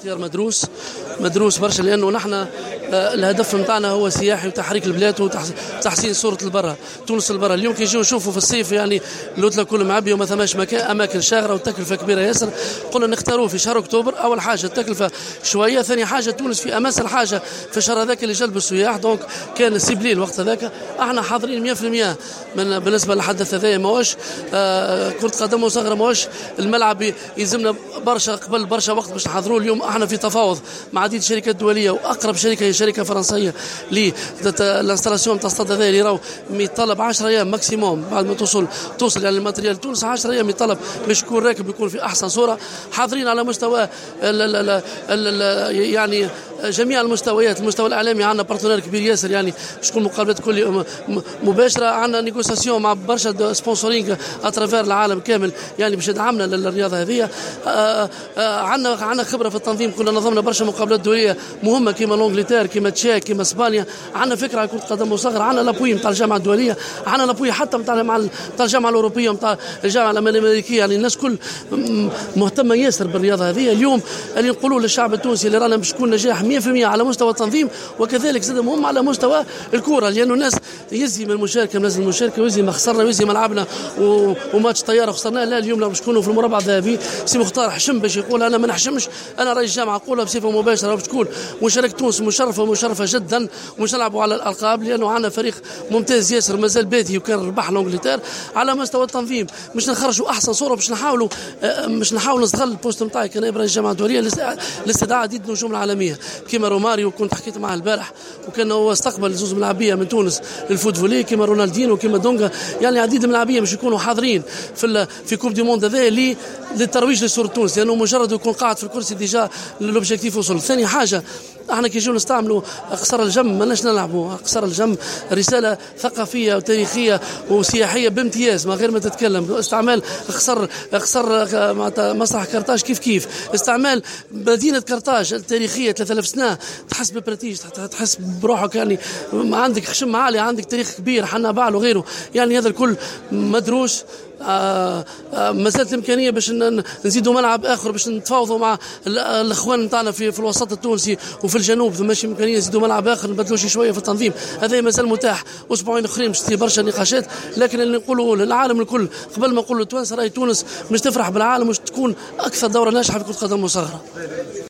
اختيار مدروس برشا، لانه نحن الهدف نتاعنا هو سياحي وتحريك البلاد وتحسين صوره البرة، تونس البرة. اليوم كي نجيو نشوفوا في الصيف يعني اللوتله كل معبيه وما ثماش مكان، اماكن شاغره والتكلفه كبيره ياسر. قلنا نختاروه في شهر اكتوبر. اول حاجه التكلفه شويه، ثاني حاجه تونس في امس الحاجه في الشهر هذاك اللي جلب السياح، دونك كان سيبليل الوقت هذاك. احنا حاضرين 100% بالنسبه للحدث هذايا. ماهوش كره قدم وصغرى، ماهوش الملعب يلزمنا برشا قبل برشا وقت باش نحضروه. اليوم احنا في تفاوض مع عديد الشركات الدوليه، واقرب شركه هي شركه فرنسيه للانستالاسيون تاع الصد هذا اللي راهو يتطلب 10 ايام ماكسيموم بعد ما توصل يعني الماتريال تونس. 10 ايام يتطلب باش يكون راكب يكون في احسن صوره. حاضرين على مستوى يعني جميع المستويات. المستوى الاعلامي عندنا بارتنير كبير ياسر، يعني باش تكون مقابلات كل مباشره. عندنا نيغوسياسيون مع برشا سبونسورينغ اترافير العالم كامل، يعني باش يدعمنا للرياضه هذه. عندنا خبره في التنظيم، كنا نظمنا برشا مقابلات دوليه مهمه كيما لونجلتير، كيما تشيك، كيما اسبانيا. عندنا فكره على كره قدم وصغر. عندنا لابوي نتاع الجامعه الدوليه، عندنا لابوي حتى نتاع الجامعه الاوروبيه، نتاع الجامعه الامريكيه. يعني الناس كل مهتمه ياسر بالرياضه هذه. اليوم اللي نقولوا للشعب التونسي اللي رانا باش تكون نجاح 100% على مستوى التنظيم، وكذلك زاد مهم على مستوى الكره، لانه الناس يزي من المشاركه، منزل المشاركه، ويزي ما خسرنا، ويزي ملعبنا وماتش طياره خسرناه. لا، اليوم باش نكونوا في المربع الذهبي. سي مختار حشم باش يقول انا ما نحشمش، انا رئيس الجامعه اقولها بصفه مباشره، باش تكون مشاركه تونس مشرفه جدا، ومش نلعبوا على الالقاب، لانه عندنا فريق ممتاز ياسر مازال بادي، وكان ربح لونجلتير. على مستوى التنظيم باش نخرجوا احسن صوره، باش نحاولوا نستغل البوست نتاعي كنائب رئيس الجامعه الدوليه لاستدعاء عديد النجوم العالميه كيما روماريو، كنت حكيت معه البارح، وكان هو استقبل زوز ملاعبيه من تونس للفوتفولي كيما رونالدينو وكيما دونغا. يعني عديد الملاعبيه باش يكونوا حاضرين في كوب دي موند هذا للترويج لصوره تونس، لانه مجرد يكون قاعد في الكرسي ديجا لوبجيكتيف وصل. ثاني حاجه احنا كي نجيو نستعملوا قصر الجم، ماناش نلعبوا قصر الجم. رساله ثقافيه وتاريخيه وسياحيه بامتياز، ما غير ما تتكلم. استعمال قصر مسرح قرطاج كيف استعمال مدينه قرطاج التاريخيه 3000 سنه، تحس ببرتيج، تحس بروحك، يعني عندك خشم عالي، عندك تاريخ كبير، حنا بعل وغيره. يعني هذا الكل مدروس. ما زالت الامكانيه باش نزيدوا ملعب اخر، باش نتفاوضوا مع الاخوان نتاعنا في الوسط التونسي وفي الجنوب. ماشي امكانيه نزيدوا ملعب اخر، نبدلوا شويه في التنظيم. هذا مازال متاح. اسبوعين اخرين باش تصير برشا نقاشات، لكن اللي نقولوا للعالم الكل قبل ما نقول للتوانسه راهي تونس مش تفرح بالعالم، مش تكون اكثر دوره ناجحه في كره قدم وصغرى.